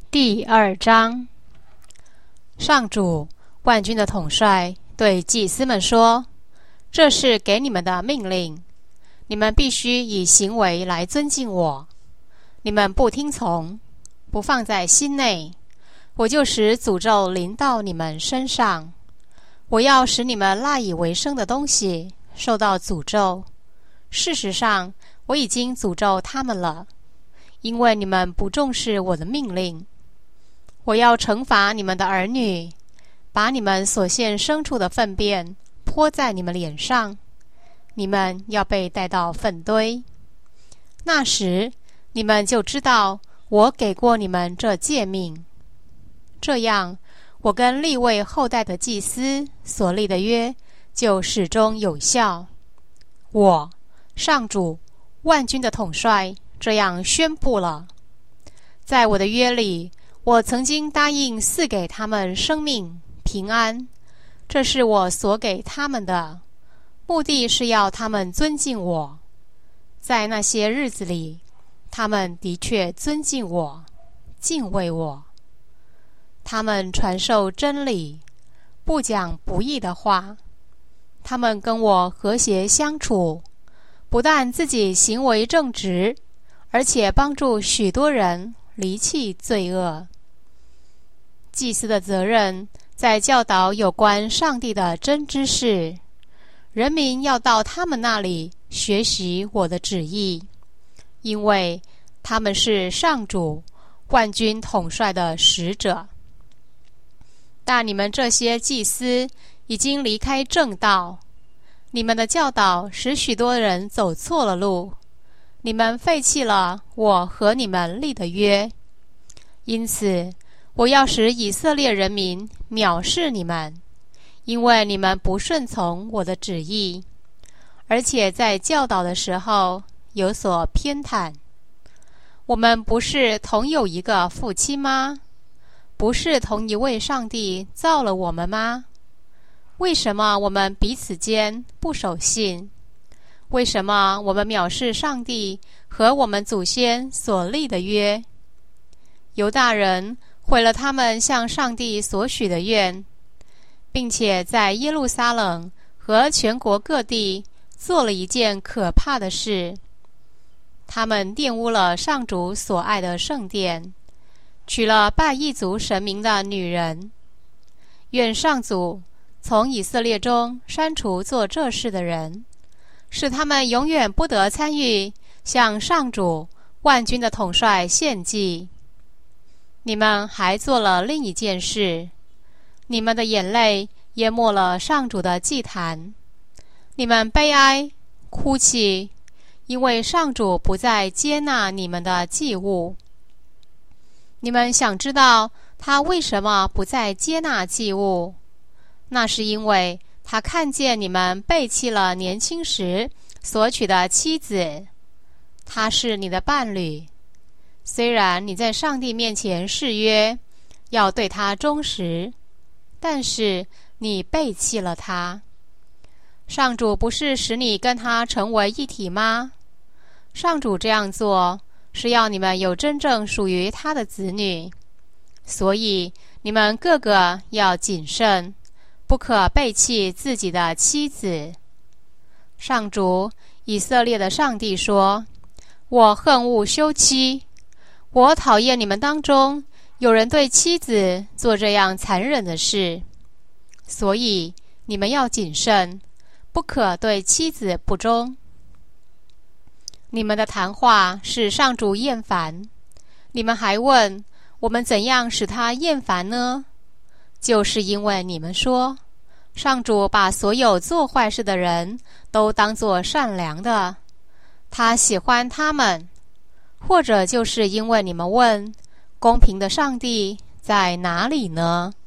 第2章，上主万军的统帅对祭司们说：这是给你们的命令，你们必须以行为来尊敬我。你们不听从，不放在心内，我就使诅咒临到你们身上。我要使你们赖以为生的东西受到诅咒。事实上，我已经诅咒他们了，因为你们不重视我的命令。我要惩罚你们的儿女，把你们所献牲畜的粪便泼在你们脸上，你们要被带到粪堆。那时，你们就知道我给过你们这诫命。这样，我跟利未后代的祭司所立的约就始终有效。我，上主万军的统帅这样宣布了：在我的约里，我曾经答应赐给他们生命平安，这是我所给他们的，目的是要他们尊敬我。在那些日子里，他们的确尊敬我，敬畏我。他们传授真理，不讲不义的话。他们跟我和谐相处，不但自己行为正直，而且帮助许多人离弃罪恶。祭司的责任在教导有关上帝的真知识，人民要到他们那里学习我的旨意，因为他们是上主万军统帅的使者。但你们这些祭司已经离开正道，你们的教导使许多人走错了路，你们废弃了我和你们立的约。因此，我要使以色列人民藐视你们，因为你们不顺从我的旨意，而且在教导的时候有所偏袒。我们不是同有一个父亲吗？不是同一位上帝造了我们吗？为什么我们彼此间不守信？为什么我们藐视上帝和我们祖先所立的约？犹大人毁了他们向上帝所许的愿，并且在耶路撒冷和全国各地做了一件可怕的事。他们玷污了上主所爱的圣殿，娶了拜异族神明的女人。愿上主从以色列中删除做这事的人，使他们永远不得参与向上主万军的统帅献祭。你们还做了另一件事，你们的眼泪淹没了上主的祭坛。你们悲哀哭泣，因为上主不再接纳你们的祭物。你们想知道他为什么不再接纳祭物？那是因为他看见你们背弃了年轻时所娶的妻子，他是你的伴侣。虽然你在上帝面前誓约要对他忠实，但是你背弃了他。上主不是使你跟他成为一体吗？上主这样做是要你们有真正属于他的子女，所以你们个个要谨慎，不可背弃自己的妻子。上主以色列的上帝说：我恨恶休妻，我讨厌你们当中有人对妻子做这样残忍的事，所以你们要谨慎，不可对妻子不忠。你们的谈话使上主厌烦，你们还问我们怎样使他厌烦呢？就是因为你们说上主把所有做坏事的人都当作善良的，他喜欢他们。或者就是因为你们问公平的上帝在哪里呢？